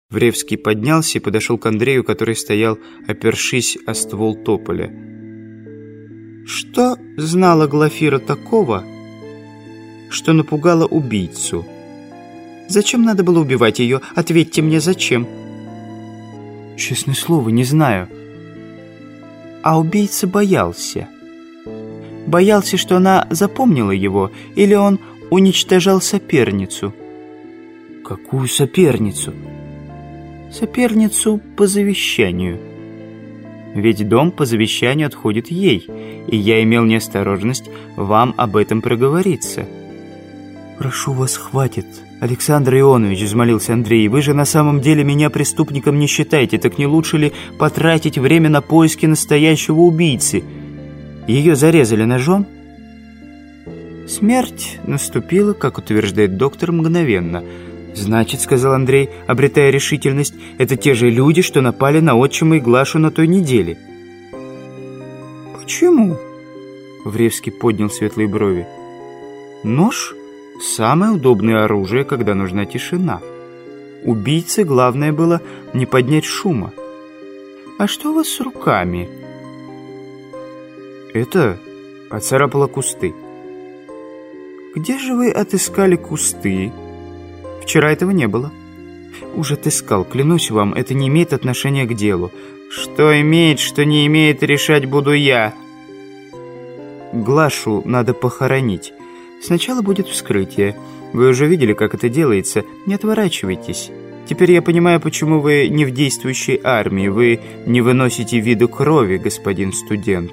Вревский поднялся и подошел к Андрею, который стоял, опершись о ствол тополя. «Что знала Глафира такого, что напугала убийцу? Зачем надо было убивать ее? Ответьте мне, зачем?» «Честное слово, не знаю». «А убийца боялся? Боялся, что она запомнила его, или он уничтожал соперницу?» «Какую соперницу?» «Соперницу по завещанию. Ведь дом по завещанию отходит ей, и я имел неосторожность вам об этом проговориться». «Прошу вас, хватит, Александр Ионович», — взмолился Андрей. «Вы же на самом деле меня преступником не считаете. Так не лучше ли потратить время на поиски настоящего убийцы? Ее зарезали ножом?» «Смерть наступила, как утверждает доктор, мгновенно». «Значит, — сказал Андрей, обретая решительность, — это те же люди, что напали на отчима и Глашу на той неделе». «Почему?» — Вревский поднял светлые брови. «Нож — самое удобное оружие, когда нужна тишина. Убийце главное было не поднять шума. А что у вас с руками?» «Это поцарапало кусты». «Где же вы отыскали кусты? Вчера этого не было». «Уже отыскал, клянусь вам, это не имеет отношения к делу». «Что имеет, что не имеет, решать буду я». «Глашу надо похоронить. Сначала будет вскрытие. Вы уже видели, как это делается. Не отворачивайтесь. Теперь я понимаю, почему вы не в действующей армии. Вы не выносите виду крови, господин студент».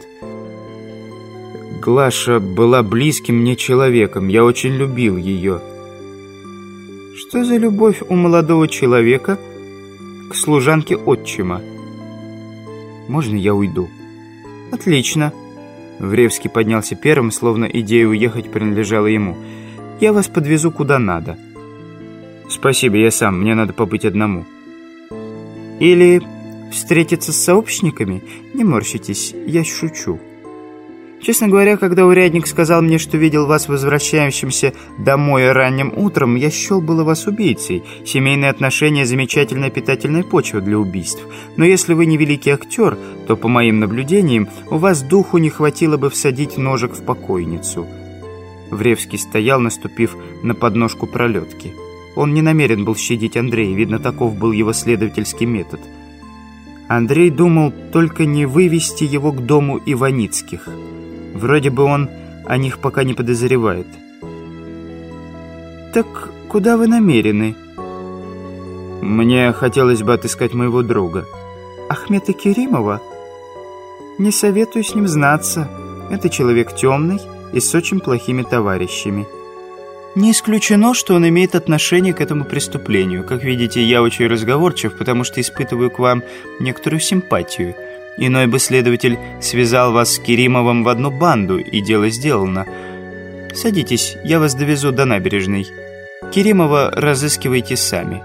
«Глаша была близким мне человеком. Я очень любил ее». «Что за любовь у молодого человека к служанке отчима?» «Можно я уйду?» «Отлично». Вревский поднялся первым, словно идея уехать принадлежала ему. «Я вас подвезу куда надо». «Спасибо, я сам. Мне надо побыть одному». «Или встретиться с сообщниками? Не морщитесь, я шучу. Честно говоря, когда урядник сказал мне, что видел вас возвращающимся домой ранним утром, я счел было вас убийцей. Семейные отношения – замечательная питательная почва для убийств. Но если вы не великий актер, то, по моим наблюдениям, у вас духу не хватило бы всадить ножик в покойницу». Вревский стоял, наступив на подножку пролетки. Он не намерен был щадить Андрея, видно, таков был его следовательский метод. Андрей думал только не вывести его к дому Иваницких. Вроде бы он о них пока не подозревает. «Так куда вы намерены?» «Мне хотелось бы отыскать моего друга». «Ахмета Керимова?» «Не советую с ним знаться. Это человек темный и с очень плохими товарищами. Не исключено, что он имеет отношение к этому преступлению. Как видите, я очень разговорчив, потому что испытываю к вам некоторую симпатию. Иной бы следователь связал вас с Керимовым в одну банду, и дело сделано. Садитесь, я вас довезу до набережной. Керимова разыскивайте сами».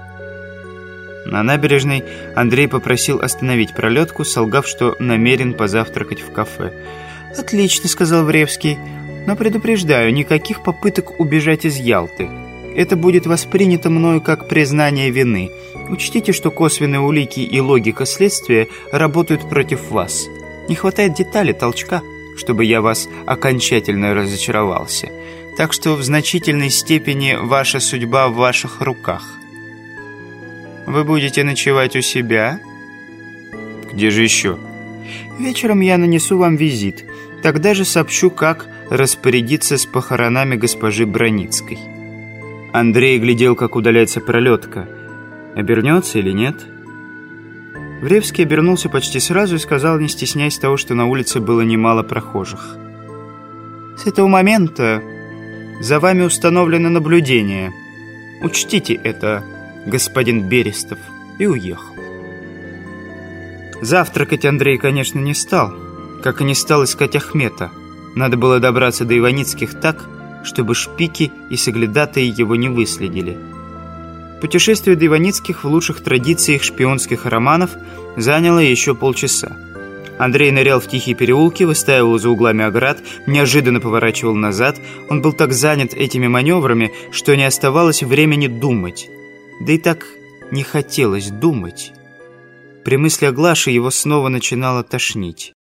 На набережной Андрей попросил остановить пролетку, солгав, что намерен позавтракать в кафе. «Отлично», — сказал Вревский, — «но предупреждаю, никаких попыток убежать из Ялты. Это будет воспринято мною как признание вины. Учтите, что косвенные улики и логика следствия работают против вас. Не хватает детали, толчка, чтобы я вас окончательно разочаровался. Так что в значительной степени ваша судьба в ваших руках. Вы будете ночевать у себя?» «Где же еще?» «Вечером я нанесу вам визит. Тогда же сообщу, как распорядиться с похоронами госпожи Броницкой». Андрей глядел, как удаляется пролетка. Обернется или нет? Вревский обернулся почти сразу и сказал, не стесняясь того, что на улице было немало прохожих: «С этого момента за вами установлено наблюдение. Учтите это, господин Берестов», и уехал. Завтракать Андрей, конечно, не стал, как и не стал искать Ахмета. Надо было добраться до Иваницких так, чтобы шпики и соглядатаи его не выследили. Путешествие до Иваницких в лучших традициях шпионских романов заняло еще полчаса. Андрей нырял в тихие переулки, выстаивал за углами оград, неожиданно поворачивал назад. Он был так занят этими маневрами, что не оставалось времени думать. Да и так не хотелось думать. При мысли о Глаше его снова начинало тошнить.